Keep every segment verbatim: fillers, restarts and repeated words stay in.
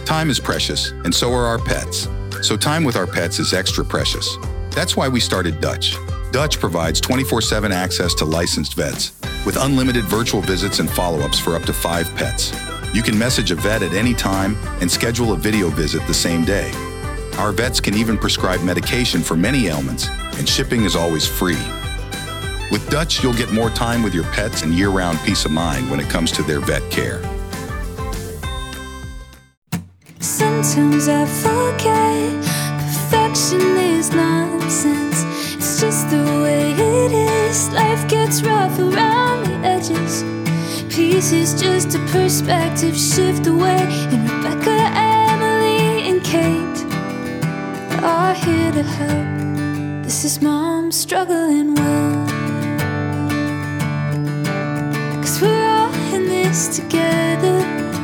Time is precious, and so are our pets. So time with our pets is extra precious. That's why we started Dutch. Dutch provides twenty-four seven access to licensed vets, with unlimited virtual visits and follow-ups for up to five pets. You can message a vet at any time and schedule a video visit the same day. Our vets can even prescribe medication for many ailments, and shipping is always free. With Dutch, you'll get more time with your pets and year-round peace of mind when it comes to their vet care. Sometimes I forget perfection is nonsense. It's just the way it is. Life gets rough around the edges. Peace is just a perspective shift away. And Rebecca, Emily, and Kate are here to help. This is Mom Struggling Well. 'Cause we're all in this together.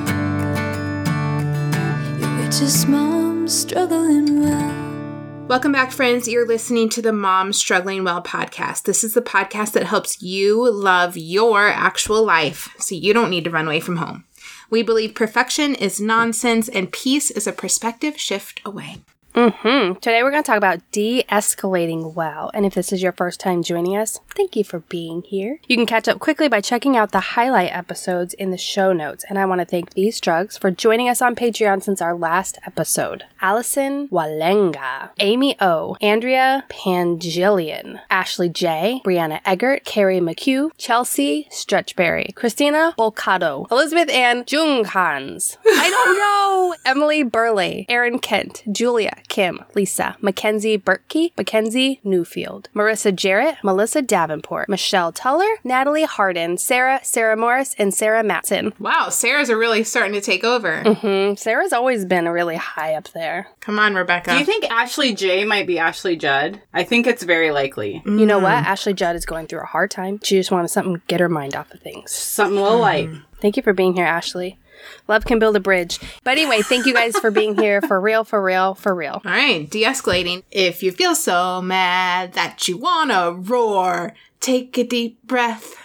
Just Mom Struggling Well. Welcome back, friends. You're listening to the Mom Struggling Well podcast. This is the podcast that helps you love your actual life so you don't need to run away from home. We believe perfection is nonsense and peace is a perspective shift away. Mm-hmm. Today we're going to talk about de-escalating well. And if this is your first time joining us, thank you for being here. You can catch up quickly by checking out the highlight episodes in the show notes. And I want to thank these drugs for joining us on Patreon since our last episode. Allison Walenga, Amy O, Andrea Pangilian, Ashley J, Brianna Eggert, Carrie McHugh, Chelsea Stretchberry, Christina Volcado, Elizabeth Ann Junghans, I don't know, Emily Burley, Aaron Kent, Julia Kim, Lisa, Mackenzie Berkey, Mackenzie Newfield, Marissa Jarrett, Melissa Davenport, Michelle Tuller, Natalie Harden, Sarah, Sarah Morris, and Sarah Matson. Wow, Sarah's are really starting to take over. Mm-hmm. Sarah's always been really high up there. Come on, Rebecca. Do you think Ashley J might be Ashley Judd? I think it's very likely. Mm. You know what? Ashley Judd is going through a hard time. She just wanted something to get her mind off of things. Something a little light. Thank you for being here, Ashley. Love can build a bridge. But anyway, thank you guys for being here. For real, for real, for real. All right, de-escalating. If you feel so mad that you want to roar, take a deep breath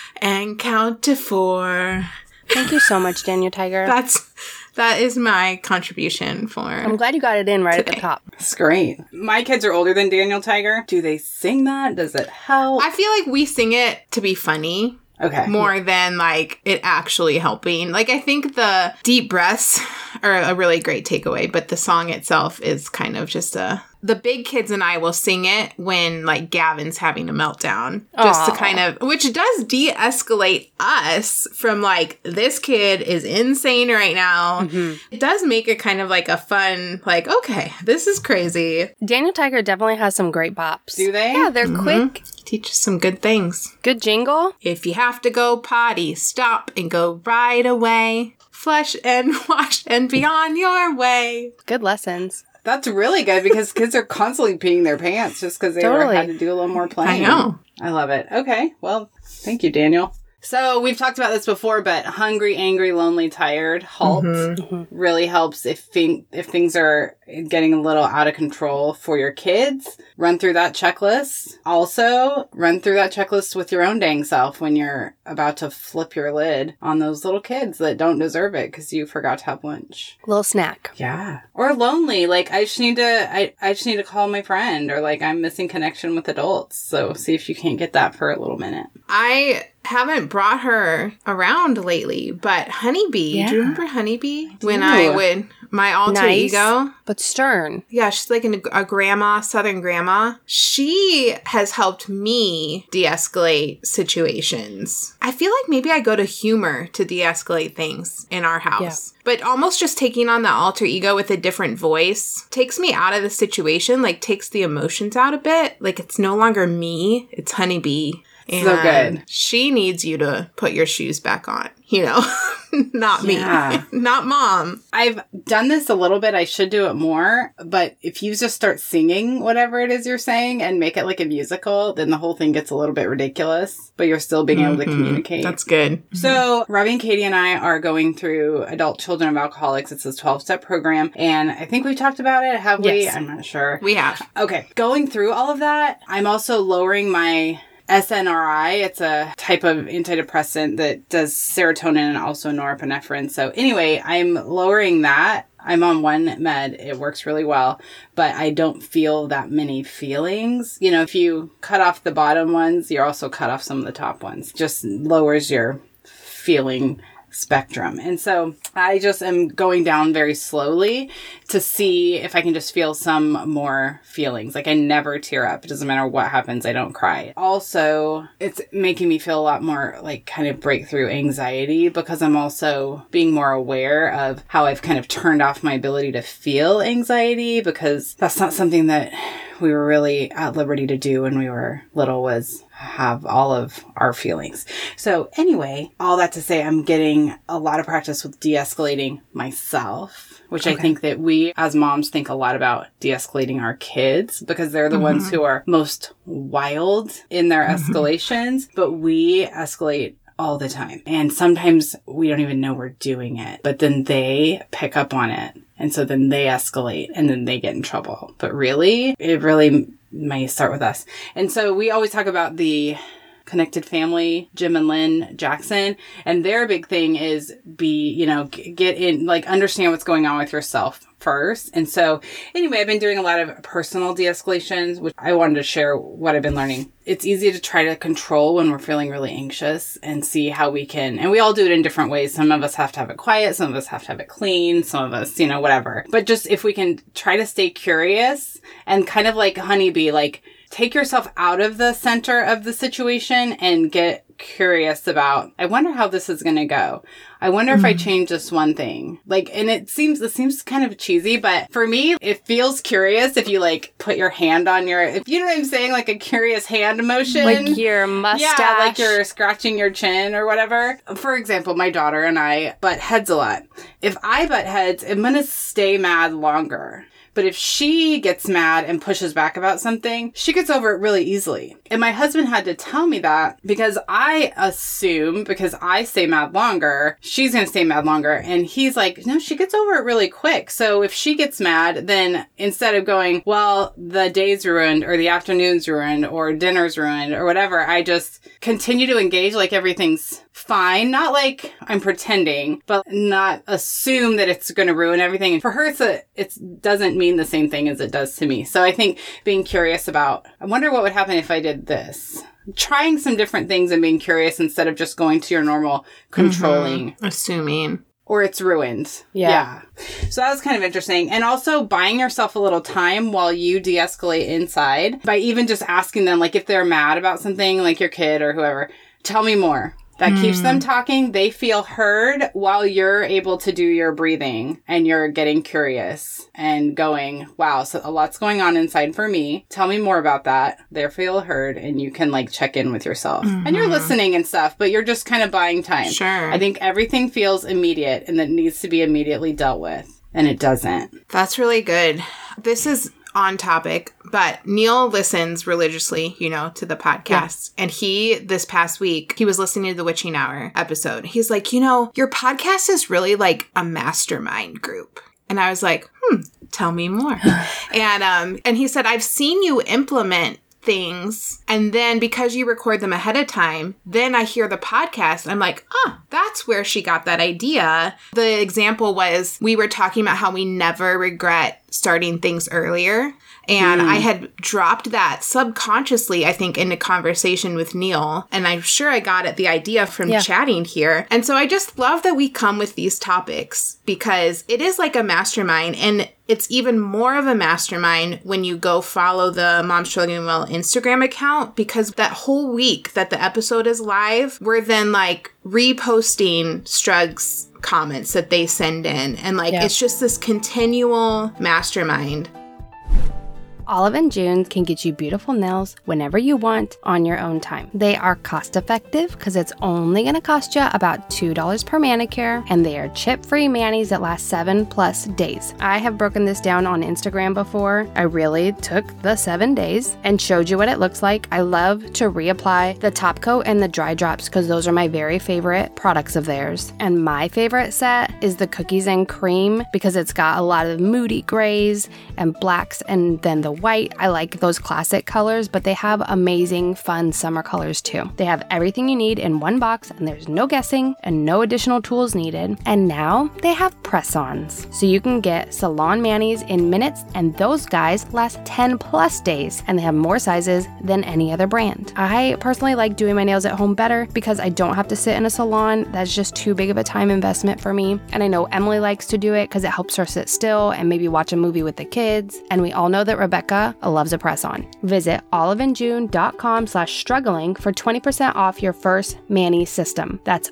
and count to four. Thank you so much, Daniel Tiger. That's... That is my contribution for I'm glad you got it in right today. At the top. It's great. My kids are older than Daniel Tiger. Do they sing that? Does it help? I feel like we sing it to be funny. Okay. More than, like, it actually helping. Like, I think the deep breaths are a really great takeaway, but the song itself is kind of just a... The big kids and I will sing it when, like, Gavin's having a meltdown. Just Aww. To kind of... Which does de-escalate us from, like, this kid is insane right now. Mm-hmm. It does make it kind of, like, a fun, like, okay, this is crazy. Daniel Tiger definitely has some great bops. Do they? Yeah, they're mm-hmm. quick. Teach us some good things. Good jingle. If you have to go potty, stop and go right away. Flush and wash and be on your way. Good lessons. That's really good because kids are constantly peeing their pants just because they totally. had to do a little more playing. I know. I love it. Okay. Well, thank you, Daniel. So we've talked about this before, but hungry, angry, lonely, tired, halt mm-hmm. really helps if thing- if things are getting a little out of control for your kids. Run through that checklist. Also, run through that checklist with your own dang self when you're about to flip your lid on those little kids that don't deserve it because you forgot to have lunch. Little snack. Yeah. Or lonely. Like, I just need to, I, I just need to call my friend, or like, I'm missing connection with adults. So see if you can't get that for a little minute. I haven't brought her around lately, but Honeybee, yeah. do you remember Honeybee? When I would, my alter nice, ego. But stern. Yeah, she's like an, a grandma, Southern grandma. She has helped me de-escalate situations. I feel like maybe I go to humor to de-escalate things in our house. Yeah. But almost just taking on the alter ego with a different voice takes me out of the situation, like takes the emotions out a bit. Like it's no longer me, it's Honeybee. And so good. She needs you to put your shoes back on, you know, not me, yeah. not mom. I've done this a little bit. I should do it more. But if you just start singing whatever it is you're saying and make it like a musical, then the whole thing gets a little bit ridiculous, but you're still being mm-hmm. able to communicate. That's good. So Robbie and Katie and I are going through Adult Children of Alcoholics. It's a twelve-step program. And I think we've talked about it. Have we? Yes. I'm not sure. We have. Okay. Going through all of that, I'm also lowering my S N R I. It's a type of antidepressant that does serotonin and also norepinephrine. So anyway, I'm lowering that I'm on one med. It works really well, but I don't feel that many feelings. You know, if you cut off the bottom ones, you also cut off some of the top ones. Just lowers your feeling spectrum. And so I just am going down very slowly to see if I can just feel some more feelings. Like I never tear up. It doesn't matter what happens. I don't cry. Also, it's making me feel a lot more like kind of breakthrough anxiety because I'm also being more aware of how I've kind of turned off my ability to feel anxiety, because that's not something that we were really at liberty to do when we were little, was have all of our feelings. So anyway, all that to say, I'm getting a lot of practice with de-escalating myself, which okay. I think that we as moms think a lot about de-escalating our kids because they're the mm-hmm. ones who are most wild in their mm-hmm. escalations, but we escalate all the time. And sometimes we don't even know we're doing it, but then they pick up on it. And so then they escalate and then they get in trouble. But really, it really may start with us. And so we always talk about the Connected Family, Jim and Lynn Jackson, and their big thing is be, you know, g- get in, like understand what's going on with yourself first. And so anyway, I've been doing a lot of personal de-escalations, which I wanted to share what I've been learning. It's easy to try to control when we're feeling really anxious and see how we can, and we all do it in different ways. Some of us have to have it quiet. Some of us have to have it clean. Some of us, you know, whatever. But just if we can try to stay curious and kind of like honeybee, like take yourself out of the center of the situation and get curious about, I wonder how this is going to go. I wonder mm-hmm. if I change this one thing. Like, and it seems, it seems kind of cheesy, but for me, it feels curious if you like put your hand on your, if you know what I'm saying, like a curious hand motion. Like your mustache. Yeah, like you're scratching your chin or whatever. For example, my daughter and I butt heads a lot. If I butt heads, I'm going to stay mad longer. But if she gets mad and pushes back about something, she gets over it really easily. And my husband had to tell me that because I assume because I stay mad longer, she's going to stay mad longer. And he's like, no, she gets over it really quick. So if she gets mad, then instead of going, well, the day's ruined or the afternoon's ruined or dinner's ruined or whatever, I just continue to engage like everything's fine. Not like I'm pretending, but not assume that it's going to ruin everything. And for her, it's a, it doesn't mean the same thing as it does to me. So I think being curious about, I wonder what would happen if I did this. Trying some different things and being curious instead of just going to your normal controlling. Mm-hmm. Assuming. Or it's ruined. Yeah. yeah. So that was kind of interesting. And also buying yourself a little time while you de-escalate inside by even just asking them, like if they're mad about something, like your kid or whoever, tell me more. That mm. keeps them talking. They feel heard while you're able to do your breathing and you're getting curious and going, wow, so a lot's going on inside for me. Tell me more about that. They feel heard and you can like check in with yourself. Mm-hmm. And you're listening and stuff, but you're just kind of buying time. Sure. I think everything feels immediate and that needs to be immediately dealt with. And it doesn't. That's really good. This is on topic, but Neil listens religiously, you know, to the podcast. Yeah. And he, this past week, he was listening to the Witching Hour episode. He's like, you know, your podcast is really like a mastermind group. And I was like, hmm, tell me more. and, um, and he said, I've seen you implement things, and then because you record them ahead of time, then I hear the podcast and I'm like, oh, that's where she got that idea. The example was we were talking about how we never regret starting things earlier. And mm. I had dropped that subconsciously, I think, into conversation with Neil. And I'm sure I got it, the idea from yeah. chatting here. And so I just love that we come with these topics because it is like a mastermind. And it's even more of a mastermind when you go follow the Mom Struggling Well Instagram account, because that whole week that the episode is live, we're then like reposting Strug's comments that they send in. And like, yeah. it's just this continual mastermind. Olive and June can get you beautiful nails whenever you want on your own time. They are cost effective because it's only going to cost you about two dollars per manicure, and they are chip-free manis that last seven plus days. I have broken this down on Instagram before. I really took the seven days and showed you what it looks like. I love to reapply the top coat and the dry drops because those are my very favorite products of theirs. And my favorite set is the Cookies and Cream because it's got a lot of moody grays and blacks, and then the white. I like those classic colors, but they have amazing, fun summer colors too. They have everything you need in one box, and there's no guessing and no additional tools needed. And now they have press-ons. So you can get salon manis in minutes, and those guys last ten plus days, and they have more sizes than any other brand. I personally like doing my nails at home better because I don't have to sit in a salon. That's just too big of a time investment for me. And I know Emily likes to do it because it helps her sit still and maybe watch a movie with the kids. And we all know that Rebecca loves a press-on. Visit oliveandjune.com slash struggling for twenty percent off your first mani system. That's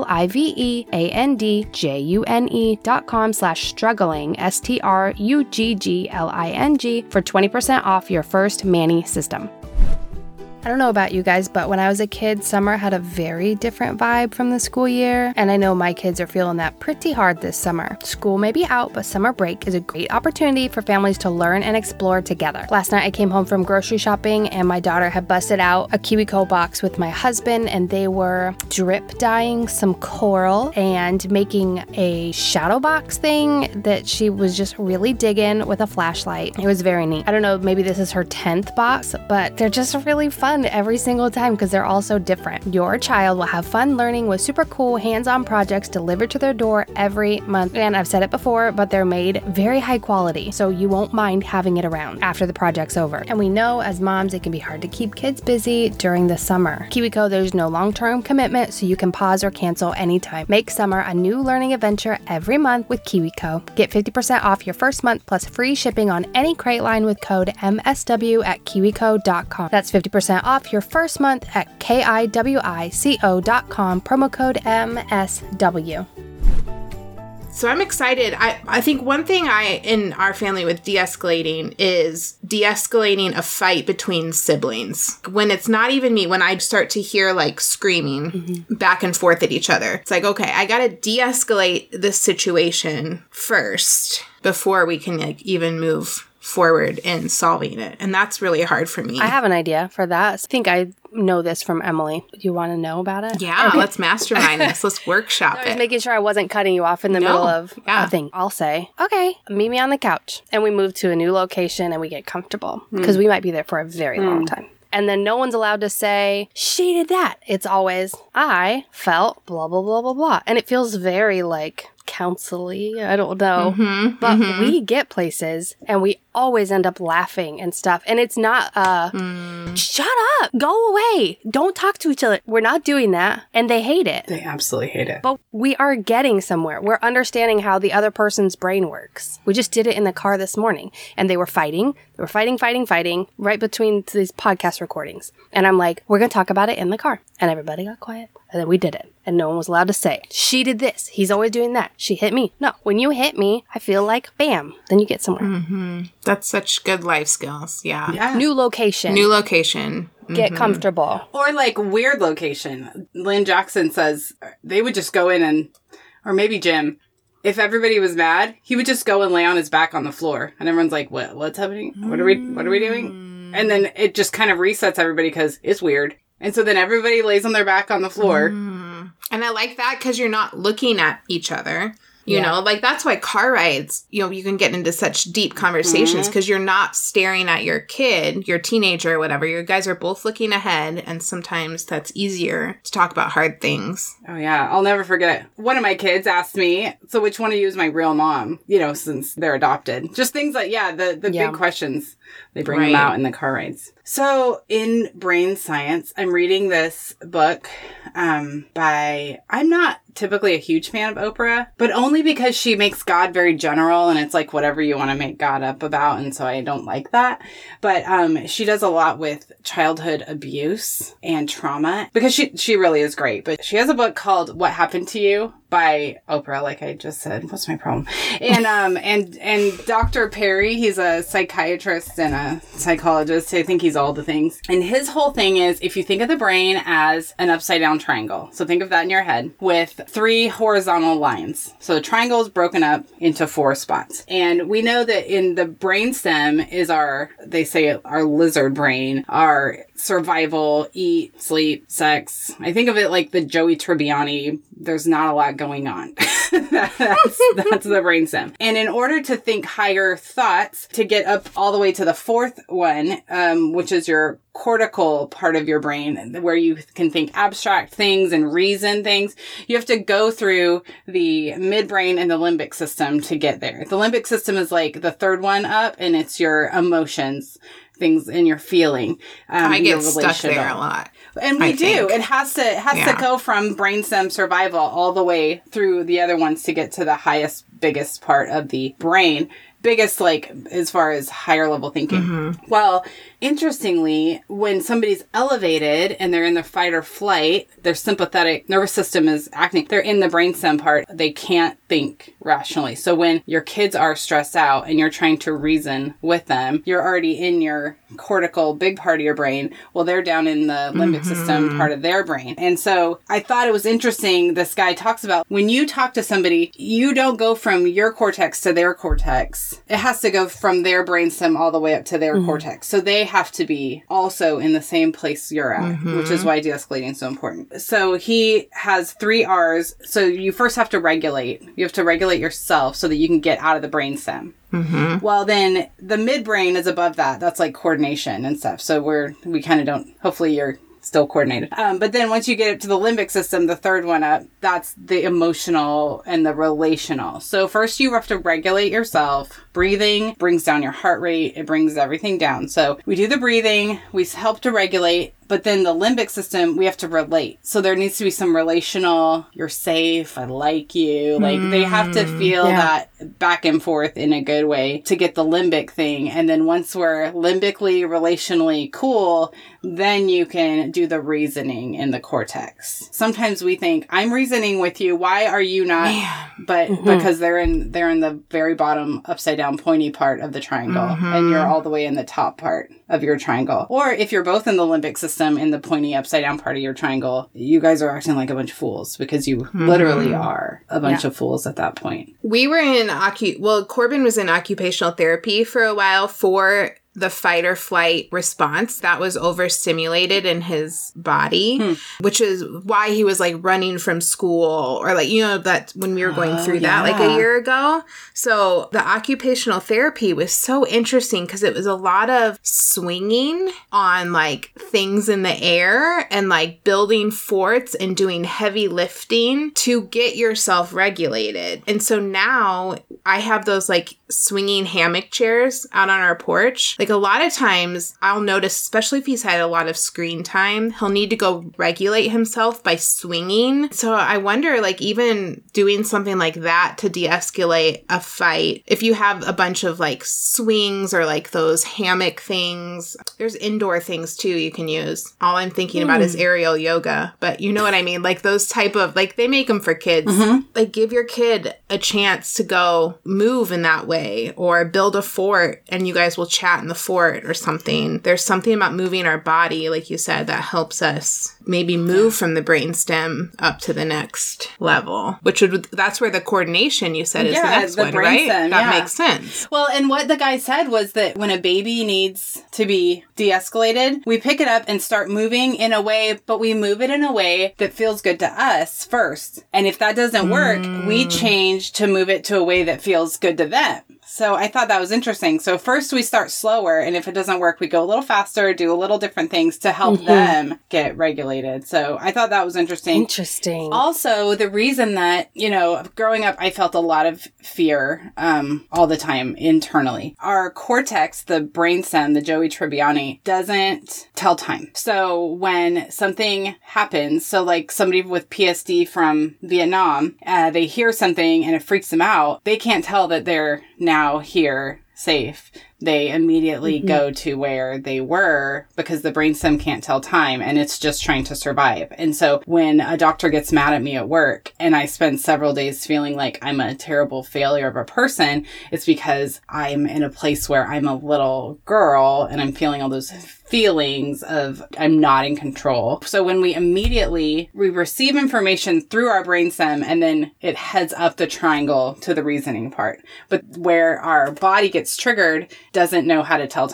O-L-I-V-E-A-N-D-J-U-N-E dot com slash struggling, S T R U G G L I N G for twenty percent off your first mani system. I don't know about you guys, but when I was a kid, summer had a very different vibe from the school year, and I know my kids are feeling that pretty hard this summer. School may be out, but summer break is a great opportunity for families to learn and explore together. Last night I came home from grocery shopping, and my daughter had busted out a KiwiCo box with my husband, and they were drip dyeing some coral and making a shadow box thing that she was just really digging with a flashlight. It was very neat. I don't know, maybe this is her tenth box, but they're just really fun every single time because they're all so different. Your child will have fun learning with super cool hands-on projects delivered to their door every month. And I've said it before, but they're made very high quality, so you won't mind having it around after the project's over. And we know as moms, it can be hard to keep kids busy during the summer. KiwiCo, there's no long-term commitment, so you can pause or cancel anytime. Make summer a new learning adventure every month with KiwiCo. Get fifty percent off your first month plus free shipping on any crate line with code M S W at kiwico dot com. That's fifty percent off your first month at K I W I C O dot com, promo code M S W. So I'm excited. I, I think one thing I, in our family with de-escalating is de-escalating a fight between siblings. When it's not even me, when I start to hear like screaming mm-hmm. back and forth at each other, it's like, okay, I got to de-escalate this situation first before we can like even move forward in solving it. And that's really hard for me. I have an idea for that. I think I know this from Emily. Do you want to know about it? Yeah, okay. Let's mastermind this. Let's workshop no, it. Just making sure I wasn't cutting you off in the no. middle of yeah. a thing. I'll say, okay, meet me on the couch. And we move to a new location and we get comfortable because mm. we might be there for a very mm. long time. And then no one's allowed to say, she did that. It's always, I felt blah, blah, blah, blah, blah. And it feels very like counsel-y. I don't know. Mm-hmm, but mm-hmm. we get places and we always end up laughing and stuff. And it's not, uh, mm. shut up, go away, don't talk to each other. We're not doing that. And they hate it. They absolutely hate it. But we are getting somewhere. We're understanding how the other person's brain works. We just did it in the car this morning and they were fighting. They were fighting, fighting, fighting right between these podcast recordings. And I'm like, we're going to talk about it in the car. And everybody got quiet. And then we did it. And no one was allowed to say, she did this. He's always doing that. She hit me. No, when you hit me, I feel like, bam, then you get somewhere. Mm-hmm. That's such good life skills. Yeah. yeah. New location. New location. Get mm-hmm. comfortable. Or like weird location. Lynn Jackson says they would just go in and, or maybe Jim, if everybody was mad, he would just go and lay on his back on the floor. And everyone's like, what? What's happening? What are we, what are we doing? And then it just kind of resets everybody because it's weird. And so then everybody lays on their back on the floor. Mm. And I like that because you're not looking at each other. You yeah. know, like that's why car rides, you know, you can get into such deep conversations because mm-hmm. you're not staring at your kid, your teenager or whatever. You guys are both looking ahead. And sometimes that's easier to talk about hard things. Oh, yeah. I'll never forget. One of my kids asked me, so which one of you is my real mom? You know, since they're adopted. Just things like, yeah, the, the yeah. big questions. They bring right. them out in the car rides. So in brain science, I'm reading this book um, by, I'm not typically a huge fan of Oprah, but only because she makes God very general and it's like whatever you want to make God up about. And so I don't like that. But um, she does a lot with childhood abuse and trauma because she, she really is great. But she has a book called What Happened to You by Oprah, like I just said. What's my problem? And um and and Doctor Perry, he's a psychiatrist and a psychologist. I think he's all the things. And his whole thing is if you think of the brain as an upside down triangle. So think of that in your head with three horizontal lines. So the triangle is broken up into four spots. And we know that in the brainstem is our, they say our lizard brain, our survival, eat, sleep, sex. I think of it like the Joey Tribbiani there's not a lot going on. that's, that's the brainstem. And in order to think higher thoughts, to get up all the way to the fourth one, um, which is your cortical part of your brain, where you can think abstract things and reason things, you have to go through the midbrain and the limbic system to get there. The limbic system is like the third one up, and it's your emotions, things in your feeling. Um, I get stuck there a lot. And we I do. think. It has to it has Yeah. to go from brainstem survival all the way through the other ones to get to the highest, biggest part of the brain. Biggest, like, as far as higher level thinking. Mm-hmm. Well, interestingly, when somebody's elevated and they're in the fight or flight, their sympathetic nervous system is acting. They're in the brainstem part. They can't think rationally. So when your kids are stressed out and you're trying to reason with them, you're already in your cortical big part of your brain. Well, they're down in the limbic mm-hmm. system part of their brain. And so I thought it was interesting. This guy talks about when you talk to somebody, you don't go from your cortex to their cortex. It has to go from their brainstem all the way up to their mm-hmm. cortex. So they have to be also in the same place you're at, mm-hmm. which is why de-escalating is so important. So he has three R's. So you first have to regulate. You have to regulate yourself so that you can get out of the brainstem. Mm-hmm. Well, then the midbrain is above that. That's like coordination and stuff. So we're, we kind of don't, hopefully you're still coordinated. Um, but then once you get up to the limbic system, the third one up, that's the emotional and the relational. So first you have to regulate yourself. Breathing brings down your heart rate. It brings everything down. So we do the breathing. We help to regulate. But then the limbic system, we have to relate. So there needs to be some relational, you're safe, I like you. Like mm, they have to feel yeah. that back and forth in a good way to get the limbic thing. And then once we're limbically, relationally cool, then you can do the reasoning in the cortex. Sometimes we think, I'm reasoning with you. Why are you not? Man. But mm-hmm. because they're in, they're in the very bottom upside down pointy part of the triangle mm-hmm. and you're all the way in the top part of your triangle. Or if you're both in the limbic system in the pointy upside down part of your triangle, you guys are acting like a bunch of fools because you mm-hmm. literally are a bunch yeah. of fools at that point. We were in, ocu- well, Corbin was in occupational therapy for a while for the fight or flight response that was overstimulated in his body, hmm. which is why he was like running from school or like, you know, that when we were going through oh, yeah. that like a year ago. So the occupational therapy was so interesting because it was a lot of swinging on like things in the air and like building forts and doing heavy lifting to get yourself regulated. And so now I have those like swinging hammock chairs out on our porch. Like a lot of times I'll notice, especially if he's had a lot of screen time, he'll need to go regulate himself by swinging. So I wonder, like even doing something like that to de-escalate a fight, if you have a bunch of like swings or like those hammock things, there's indoor things too you can use. All I'm thinking mm. about is aerial yoga, but you know what I mean? Like those type of, like they make them for kids. Mm-hmm. Like give your kid a chance to go move in that way or build a fort and you guys will chat in the fort or something. There's something about moving our body, like you said, that helps us maybe move from the brainstem up to the next level, which would, that's where the coordination you said is yeah, the next the one, right? Stem, that yeah. makes sense. Well, and what the guy said was that when a baby needs to be de-escalated, we pick it up and start moving in a way, but we move it in a way that feels good to us first. And if that doesn't work, mm. we change to move it to a way that feels good to them. So I thought that was interesting. So first we start slower, and if it doesn't work, we go a little faster, do a little different things to help mm-hmm. them get regulated. So I thought that was interesting. Interesting. Also, the reason that, you know, growing up, I felt a lot of fear um, all the time internally. Our cortex, the brainstem, the Joey Tribbiani, doesn't tell time. So when something happens, so like somebody with P S D from Vietnam, uh, they hear something and it freaks them out, they can't tell that they're now here safe. They immediately mm-hmm. go to where they were because the brainstem can't tell time and it's just trying to survive. And so when a doctor gets mad at me at work and I spend several days feeling like I'm a terrible failure of a person, it's because I'm in a place where I'm a little girl and I'm feeling all those feelings of I'm not in control. So when we immediately, we receive information through our brainstem and then it heads up the triangle to the reasoning part. But where our body gets triggered doesn't know how to tell time.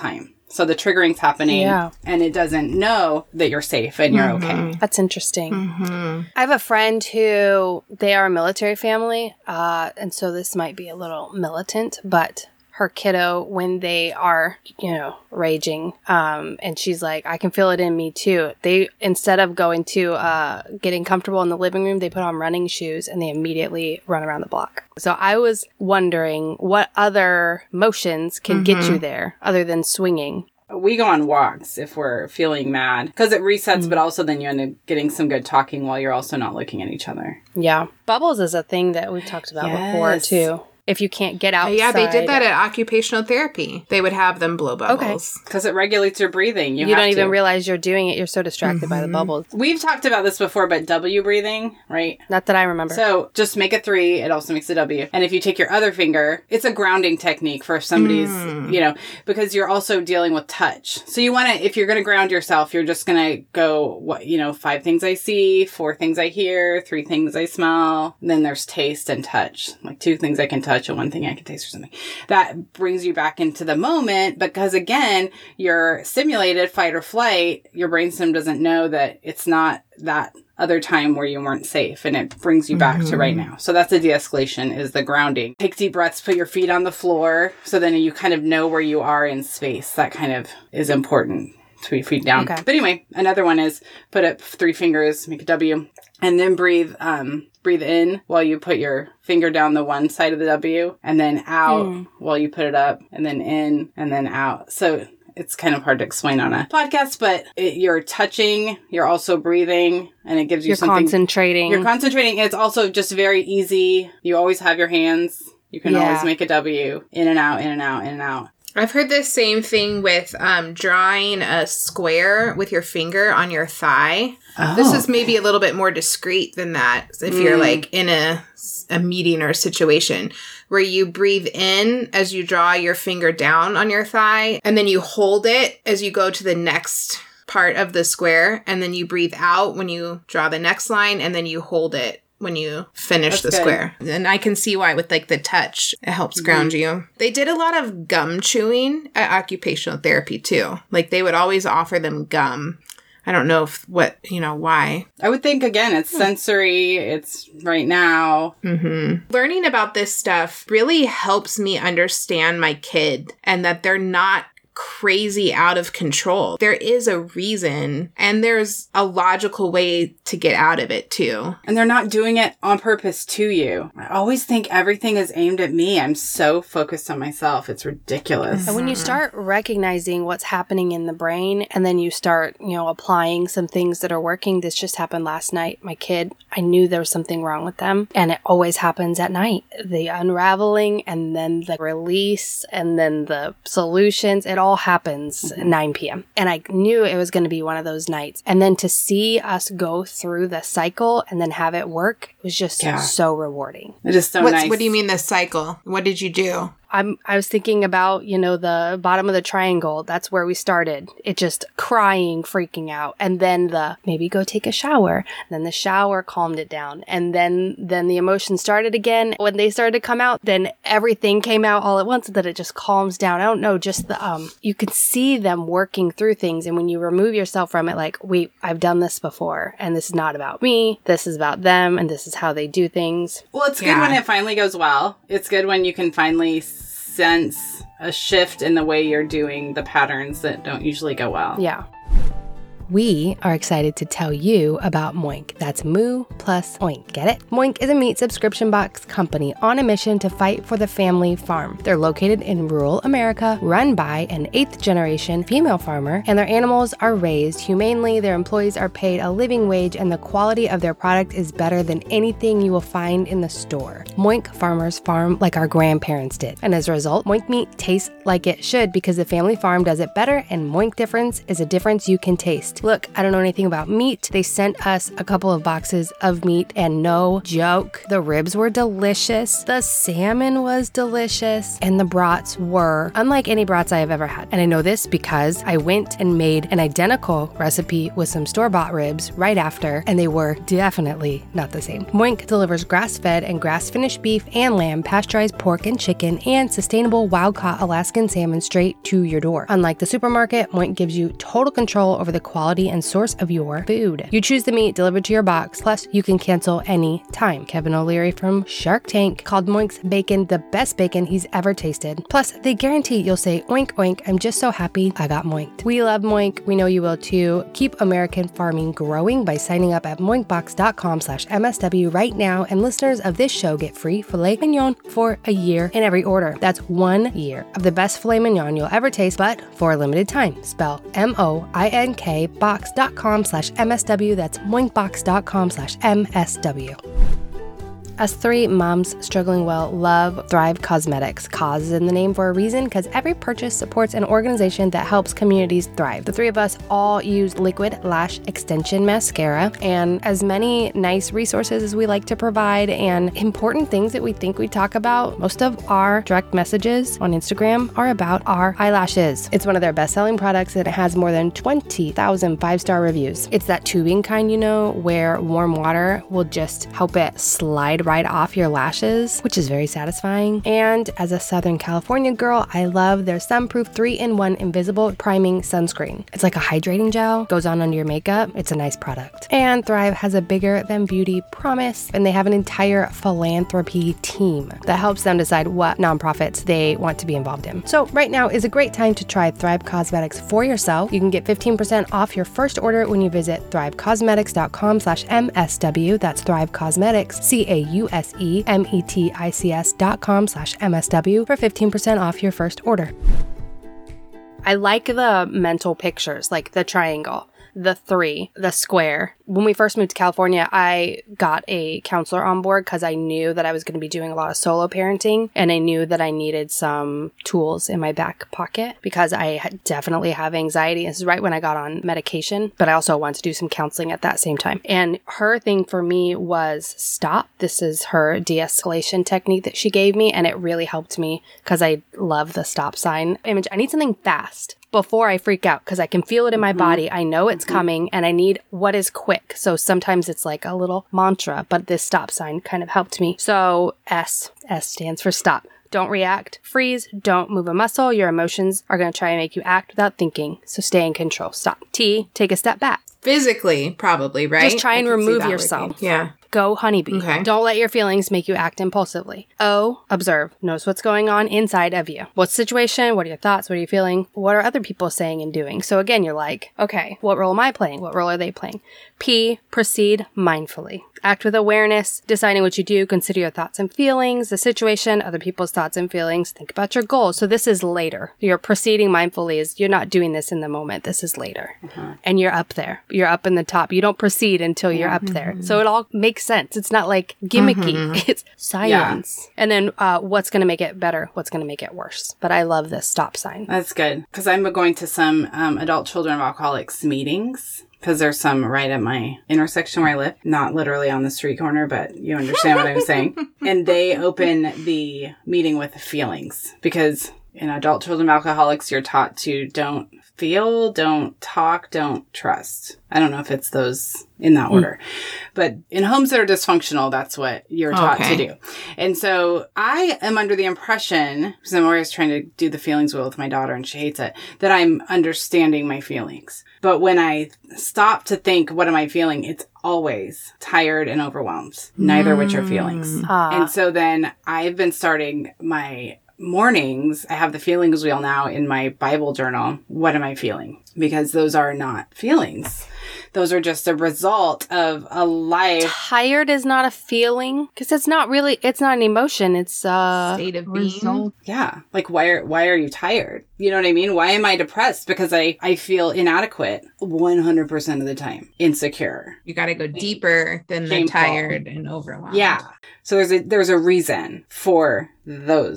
So the triggering's happening Yeah. and it doesn't know that you're safe and you're okay. That's interesting. Mm-hmm. I have a friend who, they are a military family, uh, and so this might be a little militant, but her kiddo, when they are, you know, raging, um, and she's like, I can feel it in me too. They, instead of going to, uh, getting comfortable in the living room, they put on running shoes and they immediately run around the block. So I was wondering what other motions can get you there other than swinging. We go on walks if we're feeling mad because it resets, mm. but also then you end up getting some good talking while you're also not looking at each other. Yeah. Bubbles is a thing that we've talked about Yes. before too. If you can't get outside. Yeah, they did that at occupational therapy. They would have them blow bubbles. Because it regulates your breathing. You, You have don't even to. realize you're doing it. You're so distracted mm-hmm. by the bubbles. We've talked about this before, but W breathing, right? Not that I remember. So just make a three. It also makes a W. And if you take your other finger, it's a grounding technique for somebody's, mm. you know, because you're also dealing with touch. So you want to, if you're going to ground yourself, you're just going to go, what, you know, five things I see, four things I hear, three things I smell. And then there's taste and touch. Like two things I can touch and one thing I can taste or something. That brings you back into the moment because again, you're stimulated fight or flight. Your brainstem doesn't know that it's not that other time where you weren't safe and it brings you back mm-hmm. to right now. So that's the de-escalation is the grounding. Take deep breaths, put your feet on the floor so then you kind of know where you are in space. That kind of is important. Three feet down. Okay. But anyway, another one is put up three fingers, make a W, and then breathe, um, breathe in while you put your finger down the one side of the W, and then out mm. while you put it up, and then in, and then out. So it's kind of hard to explain on a podcast, but it, you're touching, you're also breathing, and it gives you you're something. You're concentrating. You're concentrating. It's also just very easy. You always have your hands. You can yeah. always make a W. In and out, in and out, in and out. I've heard the same thing with um, drawing a square with your finger on your thigh. Oh. This is maybe a little bit more discreet than that if mm. you're like in a, a meeting or a situation where you breathe in as you draw your finger down on your thigh and then you hold it as you go to the next part of the square and then you breathe out when you draw the next line and then you hold it when you finish That's the good. Square. And I can see why with like the touch, it helps mm-hmm. ground you. They did a lot of gum chewing at occupational therapy too. Like they would always offer them gum. I don't know if what, you know, why. I would think, again, it's sensory. It's right now. Mm-hmm. Learning about this stuff really helps me understand my kid and that they're not crazy out of control. There is a reason and there's a logical way to get out of it too. And they're not doing it on purpose to you. I always think everything is aimed at me. I'm so focused on myself. It's ridiculous. And when you start recognizing what's happening in the brain and then you start, you know, applying some things that are working. This just happened last night. My kid, I knew there was something wrong with them. And it always happens at night. The unraveling and then the release and then the solutions. It all happens mm-hmm. at nine p.m. And I knew it was going to be one of those nights. And then to see us go through the cycle and then have it work was just yeah. so rewarding. It is so What's, nice. What do you mean the cycle? What did you do? I'm, I was thinking about, you know, the bottom of the triangle. That's where we started. It just crying, freaking out. And then the maybe go take a shower. Then the shower calmed it down. And then, then the emotions started again. When they started to come out, then everything came out all at once that it just calms down. I don't know, just the, um, you can see them working through things. And when you remove yourself from it, like, wait, I've done this before. And this is not about me. This is about them. And this is how they do things. Well, it's good yeah. when it finally goes well. It's good when you can finally sense a shift in the way you're doing the patterns that don't usually go well. Yeah. We are excited to tell you about Moink. That's Moo plus Oink. Get it? Moink is a meat subscription box company on a mission to fight for the family farm. They're located in rural America, run by an eighth generation female farmer, and their animals are raised humanely. Their employees are paid a living wage, and the quality of their product is better than anything you will find in the store. Moink farmers farm like our grandparents did, and as a result, Moink meat tastes like it should because the family farm does it better, and Moink difference is a difference you can taste. meat. Look, I don't know anything about meat. They sent us a couple of boxes of meat, and no joke, the ribs were delicious, the salmon was delicious, and the brats were unlike any brats I have ever had. And I know this because I went and made an identical recipe with some store-bought ribs right after, and they were definitely not the same. Moink delivers grass-fed and grass-finished beef and lamb, pasteurized pork and chicken, and sustainable wild-caught Alaskan salmon straight to your door. Unlike the supermarket, Moink gives you total control over the quality and source of your food. You choose the meat delivered to your box, plus you can cancel any time. Kevin O'Leary from Shark Tank called Moink's bacon the best bacon he's ever tasted. Plus, they guarantee you'll say, oink, oink, I'm just so happy I got Moinked. We love Moink. We know you will too. Keep American farming growing by signing up at moinkbox.com slash MSW right now, and listeners of this show get free filet mignon for a year in every order. That's one year of the best filet mignon you'll ever taste, but for a limited time. Spell M O I N K box.com slash MSW. That's moinkbox.com slash MSW. Us three moms struggling well love Thrive Causemetics. Cause is in the name for a reason, because every purchase supports an organization that helps communities thrive. The three of us all use Liquid Lash Extension Mascara, and as many nice resources as we like to provide and important things that we think we talk about, most of our direct messages on Instagram are about our eyelashes. It's one of their best-selling products, and it has more than twenty thousand five-star reviews. It's that tubing kind, you know, where warm water will just help it slide right off your lashes, which is very satisfying. And as a Southern California girl, I love their sunproof three in one invisible priming sunscreen. It's like a hydrating gel, goes on under your makeup. It's a nice product. And Thrive has a bigger than beauty promise, and they have an entire philanthropy team that helps them decide what nonprofits they want to be involved in. So right now is a great time to try Thrive Causemetics for yourself. You can get fifteen percent off your first order when you visit thrivecosmetics.com slash MSW. That's Thrive Cosmetics, C A U U S E M E T I C S dot com slash M S W for fifteen percent off your first order. I like the mental pictures, like the triangle, the three, the square. When we first moved to California, I got a counselor on board because I knew that I was going to be doing a lot of solo parenting, and I knew that I needed some tools in my back pocket because I definitely have anxiety. This is right when I got on medication, but I also wanted to do some counseling at that same time. And her thing for me was stop. This is her de-escalation technique that she gave me, and it really helped me because I love the stop sign image. I need something fast before I freak out because I can feel it in my mm-hmm. body. I know it's mm-hmm. coming, and I need what is quick. So sometimes it's like a little mantra, but this stop sign kind of helped me. So S, S stands for stop. Don't react. Freeze. Don't move a muscle. Your emotions are going to try and make you act without thinking. So stay in control. Stop. T, take a step back. Physically, probably, right? Just try and remove yourself. Working. Yeah. Go honeybee. Okay. Don't let your feelings make you act impulsively. O, observe. Notice what's going on inside of you. What's the situation? What are your thoughts? What are you feeling? What are other people saying and doing? So again, you're like, okay, what role am I playing? What role are they playing? P, proceed mindfully. Act with awareness, deciding what you do, consider your thoughts and feelings, the situation, other people's thoughts and feelings, think about your goals. So this is later. You're proceeding mindfully is you're not doing this in the moment. This is later. Uh-huh. And you're up there. You're up in the top. You don't proceed until you're mm-hmm. up there. So it all makes sense. It's not like gimmicky. Mm-hmm. It's science. Yeah. And then uh, what's going to make it better? What's going to make it worse? But I love this stop sign. That's good. Because I'm going to some um, adult children of alcoholics meetings. Because there's some right at my intersection where I live. Not literally on the street corner, but you understand what I'm saying. And they open the meeting with feelings. Because in adult children of alcoholics, you're taught to don't feel, don't talk, don't trust. I don't know if it's those in that order. Mm. But in homes that are dysfunctional, that's what you're taught okay. to do. And so I am under the impression, because I'm always trying to do the feelings wheel with my daughter and she hates it, that I'm understanding my feelings. But when I stop to think, what am I feeling? It's always tired and overwhelmed, neither mm. which are feelings. Ah. And so then I've been starting my mornings, I have the feelings wheel now in my Bible journal. What am I feeling? Because those are not feelings. Those are just a result of a life. Tired is not a feeling because it's not really, it's not an emotion. It's a state of being. Yeah. Like, why are, why are you tired? You know what I mean? Why am I depressed? Because I, I feel inadequate one hundred percent of the time. Insecure. You got to go deeper than the tired and overwhelmed. Yeah. So there's a, there's a reason for those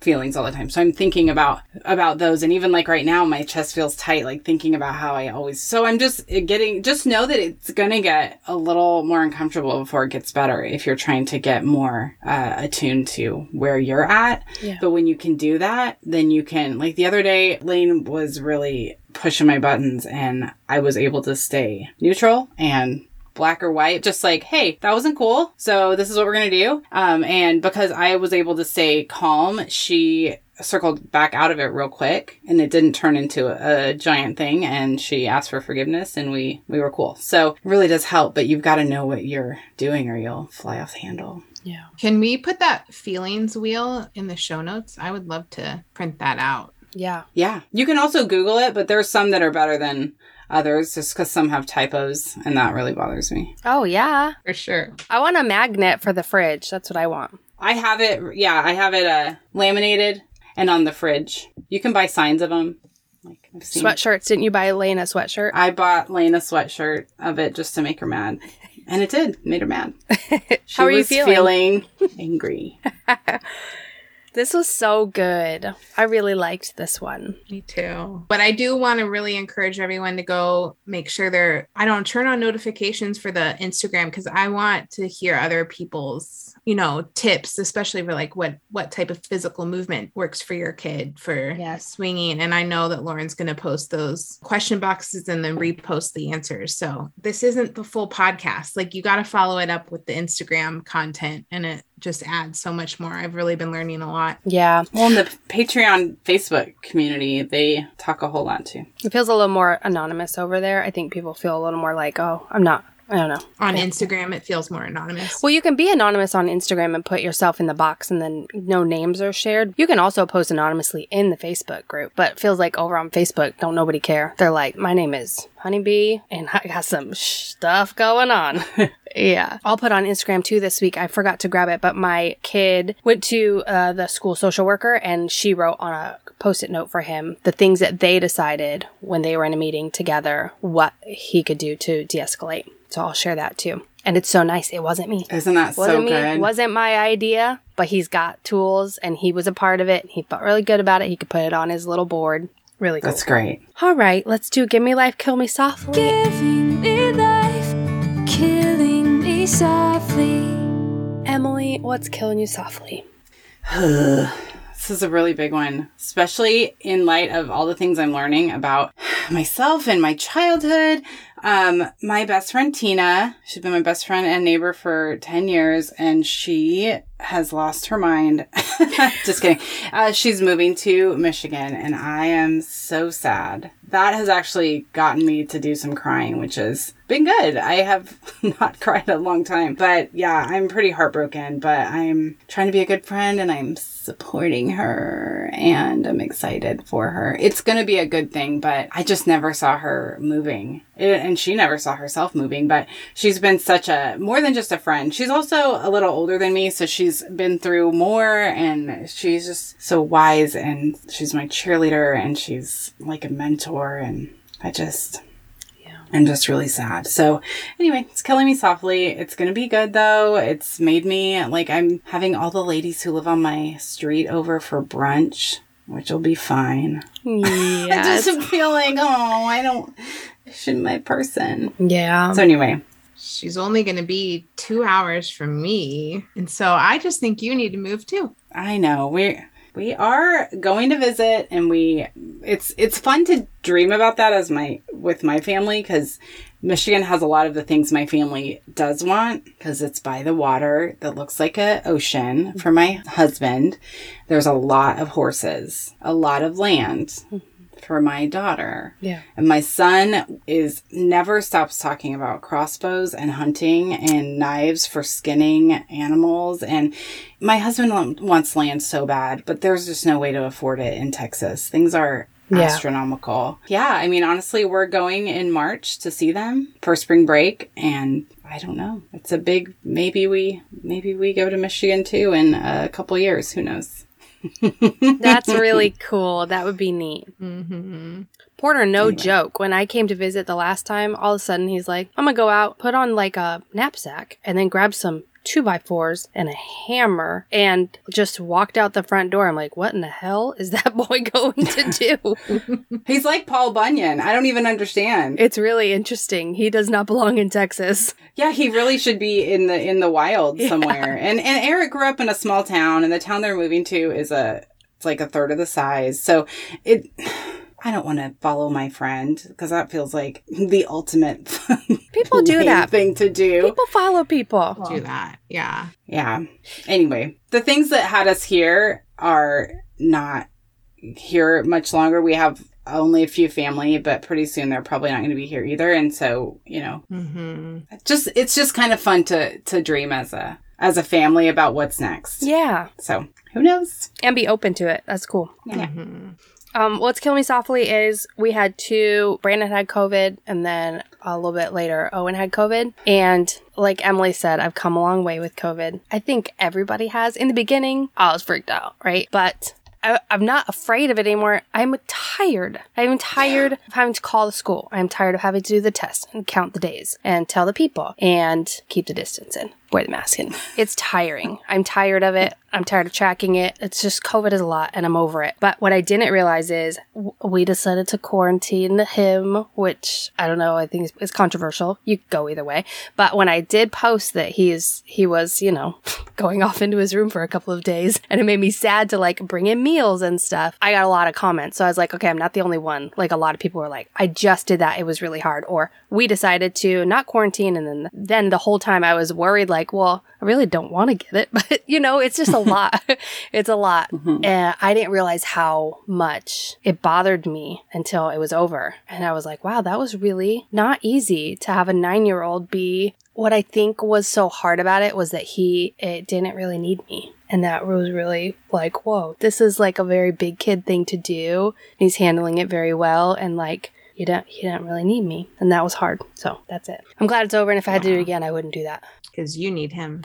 feelings all the time. So I'm thinking about about those. And even like right now, my chest feels tight, like thinking about how I always... So I'm just getting... Just know that it's going to get a little more uncomfortable before it gets better if you're trying to get more uh, attuned to where you're at. Yeah. But when you can do that, then you can... Like the other day, Lane was really pushing my buttons and I was able to stay neutral and black or white, just like, hey, that wasn't cool, so this is what we're gonna do. Um, and because I was able to stay calm, she circled back out of it real quick and it didn't turn into a, a giant thing, and she asked for forgiveness and we we were cool. So it really does help, but you've got to know what you're doing or you'll fly off the handle. Yeah. Can we put that feelings wheel in the show notes? I would love to print that out. Yeah. Yeah. You can also Google it, but there's some that are better than others just because some have typos and that really bothers me. Oh, yeah. For sure. I want a magnet for the fridge. That's what I want. I have it. Yeah, I have it uh, laminated and on the fridge. You can buy signs of them. Like I've seen. Sweatshirts. Didn't you buy Lane a sweatshirt? I bought Lane a sweatshirt of it just to make her mad. And it did. Made her mad. She How are you was feeling? feeling angry. This was so good. I really liked this one. Me too. But I do want to really encourage everyone to go make sure they're, I don't turn on notifications for the Instagram because I want to hear other people's, you know, tips, especially for like what, what type of physical movement works for your kid for Yes. swinging. And I know that Lauren's going to post those question boxes and then repost the answers. So this isn't the full podcast. Like you got to follow it up with the Instagram content and it just adds so much more. I've really been learning a lot. Yeah. Well, in the Patreon Facebook community, they talk a whole lot too. It feels a little more anonymous over there. I think people feel a little more like, oh, I'm not. I don't know. On Instagram, it feels more anonymous. Well, you can be anonymous on Instagram and put yourself in the box and then no names are shared. You can also post anonymously in the Facebook group, but it feels like over on Facebook, don't nobody care. They're like, my name is Honeybee and I got some stuff going on. Yeah. I'll put on Instagram too this week. I forgot to grab it, but my kid went to uh, the school social worker and she wrote on a post-it note for him the things that they decided when they were in a meeting together, what he could do to de-escalate. So I'll share that too. And it's so nice. It wasn't me. Isn't that wasn't so me. good? Wasn't my idea, but he's got tools and he was a part of it. He felt really good about it. He could put it on his little board. Really cool. That's great. All right, let's do Give Me Life, Kill Me Softly. Giving me life, killing me softly. Emily, what's killing you softly? This is a really big one, especially in light of all the things I'm learning about myself and my childhood. Um, my best friend, Tina, she's been my best friend and neighbor for ten years, and she has lost her mind. Just kidding. Uh, she's moving to Michigan, and I am so sad. That has actually gotten me to do some crying, which has been good. I have not cried in a long time, but yeah, I'm pretty heartbroken, but I'm trying to be a good friend and I'm supporting her and I'm excited for her. It's going to be a good thing, but I just never saw her moving. It, and she never saw herself moving, but she's been such a, more than just a friend. She's also a little older than me, so she's been through more and she's just so wise and she's my cheerleader and she's like a mentor and I just... I'm just really sad. So anyway, it's killing me softly. It's going to be good though. It's made me like I'm having all the ladies who live on my street over for brunch, which will be fine. Yes. I just feel like, oh, I don't, I shouldn't my person. Yeah. So anyway. She's only going to be two hours from me. And so I just think you need to move too. I know. We're... We are going to visit and we, it's, it's fun to dream about that as my, with my family because Michigan has a lot of the things my family does want because it's by the water that looks like an ocean. For my husband, there's a lot of horses, a lot of land. For my daughter. Yeah. And my son is never stops talking about crossbows and hunting and knives for skinning animals. And my husband wants land so bad, but there's just no way to afford it in Texas. Things are yeah. astronomical. Yeah. I mean, honestly, we're going in March to see them for spring break. And I don't know. It's a big, maybe we, maybe we go to Michigan too in a couple years. Who knows? That's really cool. That would be neat. Mm-hmm. Porter, no Anyway. joke. When I came to visit the last time, all of a sudden he's like, I'm going to go out, put on like a knapsack, and then grab some two by fours and a hammer and just walked out the front door. I'm like, what in the hell is that boy going to do? He's like Paul Bunyan. I don't even understand. It's really interesting. He does not belong in Texas. Yeah, he really should be in the in the wild Yeah. somewhere. And and Eric grew up in a small town, and the town they're moving to is a it's like a third of the size. So it I don't want to follow my friend because that feels like the ultimate People do lame that. thing to do. People follow people. Do that. Yeah. Yeah. Anyway, the things that had us here are not here much longer. We have only a few family, but pretty soon they're probably not going to be here either. And so, you know, Mm-hmm. just it's just kind of fun to to dream as a as a family about what's next. Yeah. So who knows? And be open to it. That's cool. Yeah. Mm-hmm. Um, what's killing me softly is we had two, Brandon had COVID, and then a little bit later, Owen had COVID. And like Emily said, I've come a long way with COVID. I think everybody has. In the beginning, I was freaked out, right? But I, I'm not afraid of it anymore. I'm tired. I'm tired of having to call the school. I'm tired of having to do the test and count the days and tell the people and keep the distance in, wear the mask in. It's tiring. I'm tired of it. I'm tired of tracking it. It's just COVID is a lot and I'm over it. But what I didn't realize is w- we decided to quarantine him, which I don't know. I think is, is controversial. You could go either way. But when I did post that he is, he was, you know, going off into his room for a couple of days and it made me sad to like bring him meals and stuff. I got a lot of comments. So I was like, okay, I'm not the only one. Like a lot of people were like, I just did that. It was really hard. Or we decided to not quarantine. And then, then the whole time I was worried, like, well, I really don't want to get it, but you know, it's just a lot. It's a lot. Mm-hmm. And I didn't realize how much it bothered me until it was over. And I was like, wow, that was really not easy to have a nine-year-old be. What I think was so hard about it was that he, it didn't really need me. And that was really like, whoa, this is like a very big kid thing to do. He's handling it very well. And like, you don't, you don't really need me. And that was hard. So that's it. I'm glad it's over. And if I had to do it again, I wouldn't do that. Because you need him.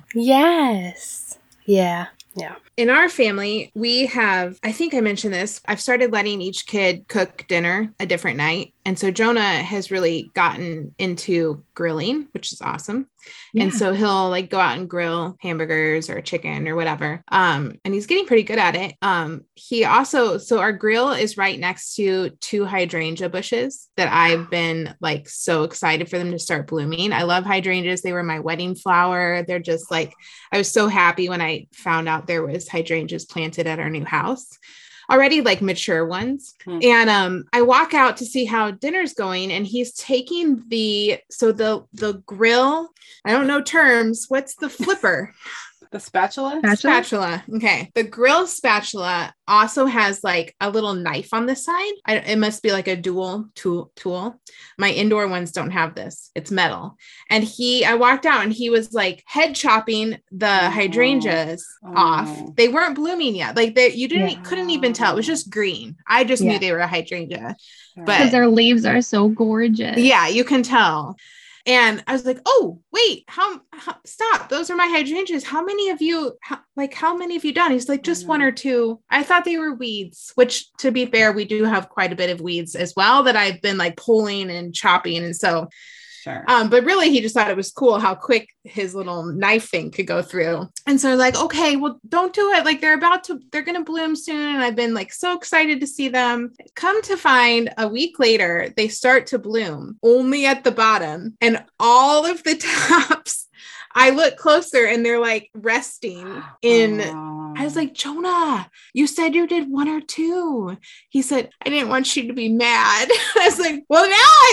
Yes. Yeah. Yeah. In our family, we have, I think I mentioned this, I've started letting each kid cook dinner a different night. And so Jonah has really gotten into grilling, which is awesome. Yeah. And so he'll like go out and grill hamburgers or chicken or whatever. Um, and he's getting pretty good at it. Um, he also, so our grill is right next to two hydrangea bushes that I've been like so excited for them to start blooming. I love hydrangeas. They were my wedding flower. They're just like, I was so happy when I found out there was hydrangeas planted at our new house. Already like mature ones. Hmm. And um, I walk out to see how dinner's going and he's taking the, so the, the grill, I don't know terms. What's the flipper? The spatula? spatula? Spatula. Okay. The grill spatula also has like a little knife on the side. I, it must be like a dual tool tool. My indoor ones don't have this. It's metal. And he, I walked out and he was like head chopping the oh. hydrangeas oh. off. They weren't blooming yet. Like they, you didn't, yeah. couldn't even tell. It was just green. I just yeah. knew they were a hydrangea. But because their leaves are so gorgeous. Yeah, you can tell. And I was like, oh, wait, how, how stop. Those are my hydrangeas. How many of you, how, like, how many have you done? He's like, just one or two. I thought they were weeds, which to be fair, we do have quite a bit of weeds as well that I've been like pulling and chopping. And so, sure. um, but really he just thought it was cool how quick his little knife thing could go through. And so like, okay, well, don't do it. Like they're about to, they're going to bloom soon. And I've been like, so excited to see them. Come to find a week later, they start to bloom only at the bottom and all of the tops. I look closer and they're like resting in, oh. I was like, Jonah, you said you did one or two. He said, I didn't want you to be mad. I was like, well,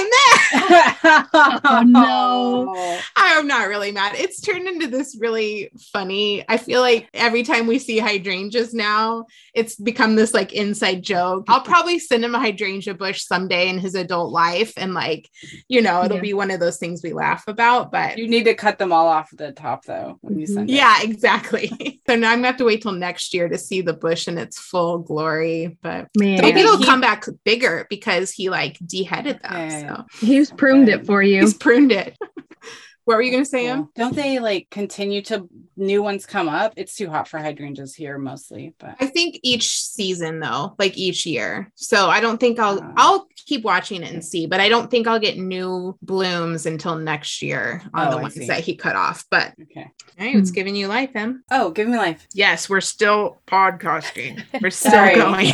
now I'm mad. Oh no. I'm not really mad. It's turned into this really funny, I feel like every time we see hydrangeas now, it's become this like inside joke. I'll probably send him a hydrangea bush someday in his adult life. And like, you know, it'll yeah. be one of those things we laugh about, but you need to cut them all off the top though when you send it. Yeah, exactly. So now I'm gonna have to wait till next year to see the bush in its full glory, but Man. maybe it'll he, come back bigger because he like deheaded them. Yeah, so he's pruned it for you. He's pruned it. What were you going to say, Cool. Em? Don't they like continue to new ones come up? It's too hot for hydrangeas here mostly, but I think each season though, like each year. So I don't think I'll Uh. I'll keep watching it and see, but I don't think I'll get new blooms until next year on Oh, the I ones see. that he cut off. But okay. all right, it's giving you life, Em. Oh, give me life. Yes, we're still podcasting. We're still Sorry. going.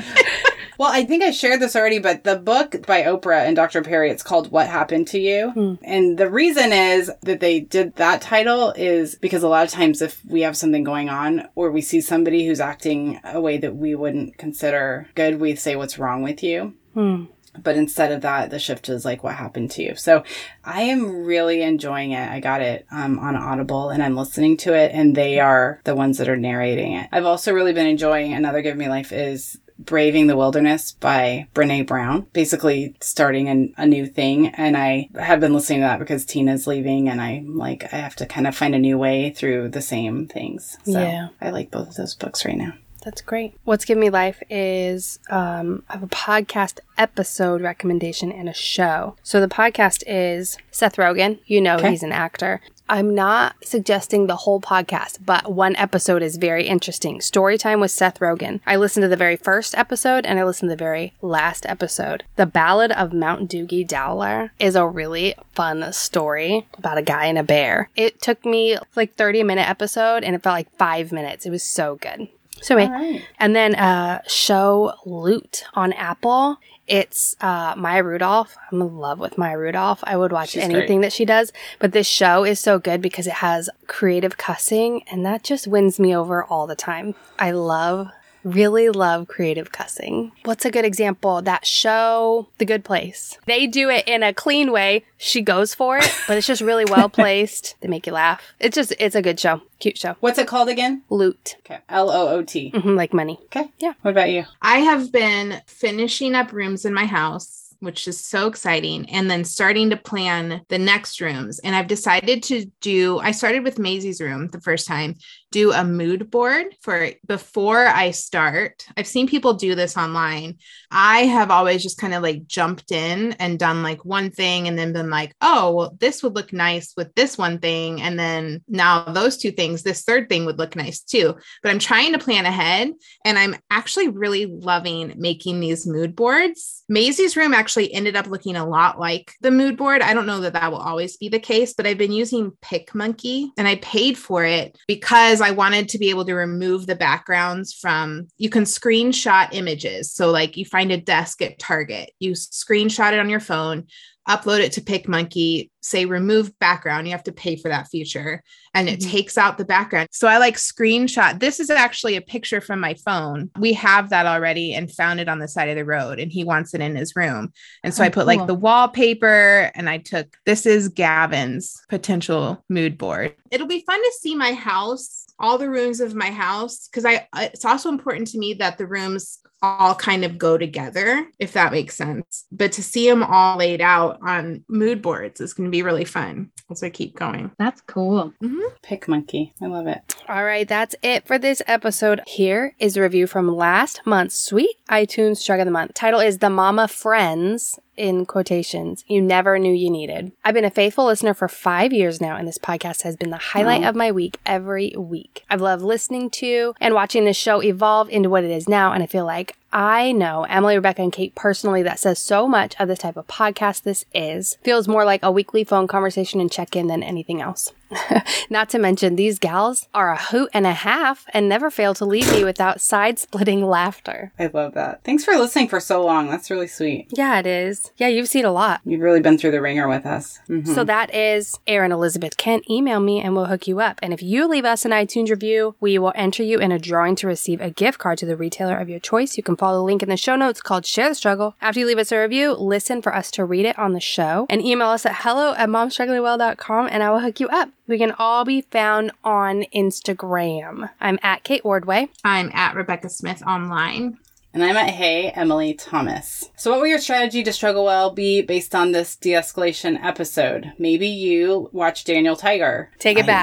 Well, I think I shared this already, but the book by Oprah and Doctor Perry, it's called What Happened to You. Hmm. And the reason is that they did that title is because a lot of times if we have something going on or we see somebody who's acting a way that we wouldn't consider good, we say, what's wrong with you? Hmm. But instead of that, the shift is like, what happened to you? So I am really enjoying it. I got it um, on Audible and I'm listening to it and they are the ones that are narrating it. I've also really been enjoying Another Give Me Life is Braving the Wilderness by Brene Brown, basically starting an, a new thing. And I have been listening to that because Tina's leaving and I'm like, I have to kind of find a new way through the same things. So Yeah. I like both of those books right now. That's great. What's Given Me Life is um, I have a podcast episode recommendation and a show. So the podcast is Seth Rogen. You know Okay. he's an actor. I'm not suggesting the whole podcast, but one episode is very interesting. Storytime with Seth Rogen. I listened to the very first episode and I listened to the very last episode. The Ballad of Mount Doogie Dowler is a really fun story about a guy and a bear. It took me like thirty minute episode and it felt like five minutes. It was so good. So, All right. and then uh, show Loot on Apple. It's uh, Maya Rudolph. I'm in love with Maya Rudolph. I would watch She's anything great. that she does. But this show is so good because it has creative cussing, and that just wins me over all the time. I love, really love creative cussing. What's a good example? That show, The Good Place. They do it in a clean way. She goes for it, but it's just really well placed. They make you laugh. It's just, it's a good show. Cute show. What's it called again? Loot. Okay. L O O T. hmm like money. Okay. Yeah. What about you? I have been finishing up rooms in my house, which is so exciting, and then starting to plan the next rooms. And I've decided to do, I started with Maisie's room the first time, do a mood board for before I start. I've seen people do this online. I have always just kind of like jumped in and done like one thing and then been like, oh, well, this would look nice with this one thing. And then now those two things, this third thing would look nice too. But I'm trying to plan ahead and I'm actually really loving making these mood boards. Maisie's room actually ended up looking a lot like the mood board. I don't know that that will always be the case, but I've been using PicMonkey and I paid for it because I wanted to be able to remove the backgrounds from, you can screenshot images. So like you find a desk at Target, you screenshot it on your phone, upload it to PicMonkey, say remove background. You have to pay for that feature and it Mhm. takes out the background. So I like screenshot. This is actually a picture from my phone. We have that already and found it on the side of the road and he wants it in his room. And so Oh, I put cool. like the wallpaper and I took, this is Gavin's potential mood board. It'll be fun to see my house, all the rooms of my house. Cause I, it's also important to me that the rooms all kind of go together, if that makes sense. But to see them all laid out on mood boards is going to be really fun as I keep going. That's cool. PicMonkey. I love it. All right, that's it for this episode. Here is a review from last month's sweet iTunes Shrug of the Month. Title is The Mama Friends, in quotations, you never knew you needed. I've been a faithful listener for five years now, and this podcast has been the highlight Wow. of my week every week. I've loved listening to and watching this show evolve into what it is now, and I feel like I know Emily, Rebecca, and Kate personally that says so much of the type of podcast this is. Feels more like a weekly phone conversation and check-in than anything else. Not to mention, these gals are a hoot and a half and never fail to leave me without side-splitting laughter. I love that. Thanks for listening for so long. That's really sweet. Yeah, it is. Yeah, you've seen a lot. You've really been through the ringer with us. Mhm. So that is Erin Elizabeth Kent. Email me and we'll hook you up. And if you leave us an iTunes review, we will enter you in a drawing to receive a gift card to the retailer of your choice. You can follow the link in the show notes called Share the Struggle. After you leave us a review, listen for us to read it on the show and email us at hello at momstrugglingwell dot com and I will hook you up. We can all be found on Instagram. I'm at Kate Ordway. I'm at Rebecca Smith online. And I'm at Hey Emily Thomas. So what will your strategy to struggle well be based on this de-escalation episode? Maybe you watch Daniel Tiger. Take it I- back. ins-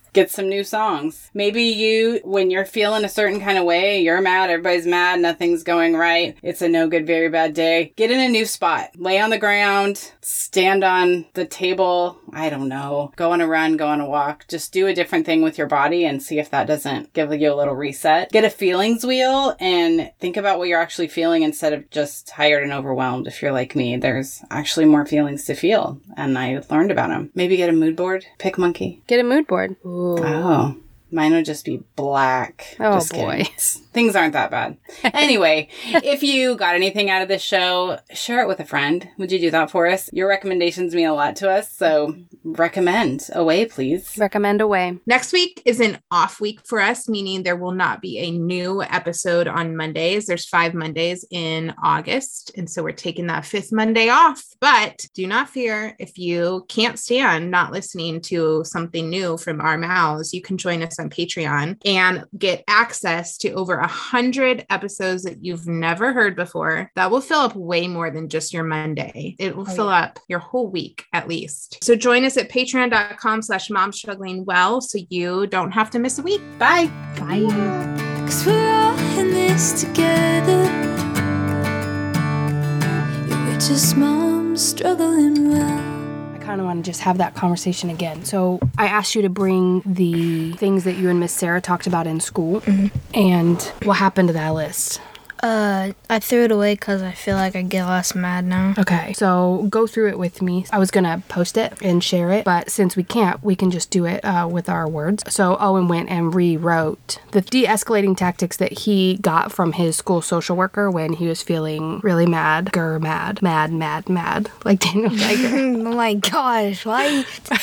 Get some new songs. Maybe you, when you're feeling a certain kind of way, you're mad, everybody's mad, nothing's going right, it's a no good, very bad day. Get in a new spot. Lay on the ground, stand on the table, I don't know. Go on a run, go on a walk. Just do a different thing with your body and see if that doesn't give you a little reset. Get a feelings wheel and think about what you're actually feeling instead of just tired and overwhelmed. If you're like me, there's actually more feelings to feel, and I learned about them. Maybe get a mood board. Pick Monkey. Get a mood board. Ooh. Oh, mine would just be black. Oh, just boy. Kidding. Things aren't that bad. Anyway, if you got anything out of this show, share it with a friend. Would you do that for us? Your recommendations mean a lot to us, so recommend away, please. Recommend away. Next week is an off week for us, meaning there will not be a new episode on Mondays. There's five Mondays in August, and so we're taking that fifth Monday off. But do not fear, if you can't stand not listening to something new from our mouths, you can join us on Patreon and get access to over a hundred episodes that you've never heard before. That will fill up way more than just your Monday. It will oh, fill yeah. up your whole week at least. So join us at patreon.com slash mom struggling well so you don't have to miss a week. Bye. Bye. Cause we're all in this together. Yeah, we're just moms struggling well. I kind of want to just have that conversation again. So I asked you to bring the things that you and Miss Sarah talked about in school. Mm-hmm. And what happened to that list? Uh, I threw it away because I feel like I get less mad now. Okay, so go through it with me. I was going to post it and share it, but since we can't, we can just do it uh, with our words. So Owen went and rewrote the de-escalating tactics that he got from his school social worker when he was feeling really mad, grr, mad, mad, mad, mad, like Daniel Geiger. Oh my gosh, why?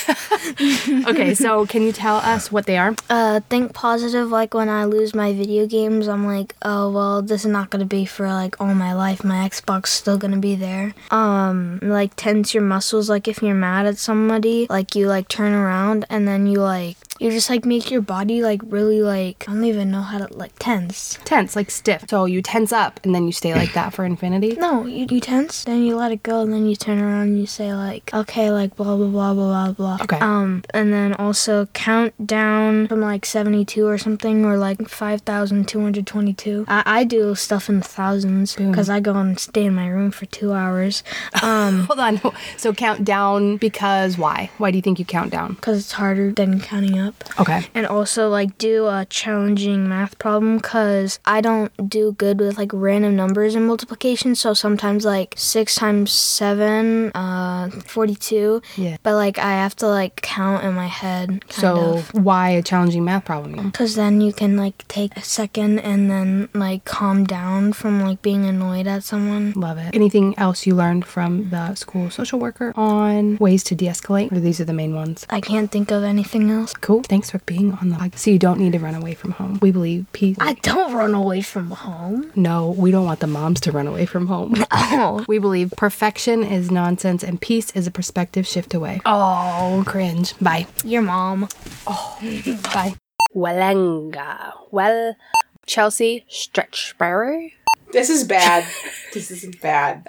Okay, so can you tell us what they are? Uh, think positive, like when I lose my video games, I'm like, oh, well, this is not gonna be for like all my life. My Xbox is still gonna be there. Um, like tense your muscles. Like if you're mad at somebody, like you like turn around and then you like you just like make your body like really like I don't even know how to like tense. Tense, like stiff. So you tense up and then you stay like that for infinity? No, you, you tense, then you let it go, and then you turn around and you say like, okay, like blah blah blah blah blah blah. Okay. Um, and then also count down from like seventy-two or something, or like five thousand two hundred twenty-two. I, I do stuff in the thousands because I go and stay in my room for two hours. Um, Hold on. So count down because why? Why do you think you count down? Because it's harder than counting up. Okay. And also like do a challenging math problem because I don't do good with like random numbers in multiplication. So sometimes like six times seven, uh, forty-two. Yeah. But like I have to like count in my head. Kind so of. Why a challenging math problem? Because then you can like take a second and then like calm down from like being annoyed at someone. Love it. Anything else you learned from the school social worker on ways to de-escalate? Or these are the main ones? I can't think of anything else. Cool. Thanks for being on the podcast. So you don't need to run away from home. We believe peace. I don't run away from home. No, we don't want the moms to run away from home. Oh. We believe perfection is nonsense and peace is a perspective shift away. Oh, cringe. Bye. Your mom. Oh, bye. Walanga. Well, Chelsea Stretchberry. This is bad. This is bad.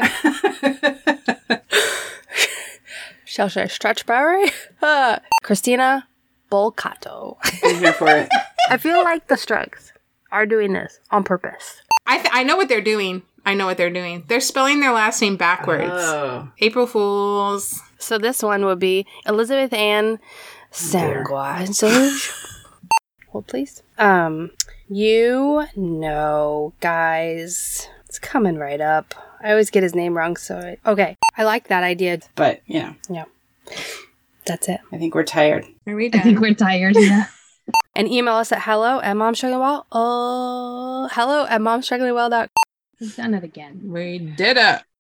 Chelsea Stretchberry. Uh, Christina Bolcato. I'm here for it. I feel like the Strokes are doing this on purpose. I th- I know what they're doing. I know what they're doing. They're spelling their last name backwards. Oh. April Fools. So this one would be Elizabeth Ann Sanguage. Hold, please. Um, you know, guys, it's coming right up. I always get his name wrong, so I, okay. I like that idea. But, you know. Yeah. That's it. I think we're tired. Are we done? I think we're tired, yeah. And email us at hello at momstrugglingwell. Oh, hello at momstrugglingwell dot com. We've done it again. We did it.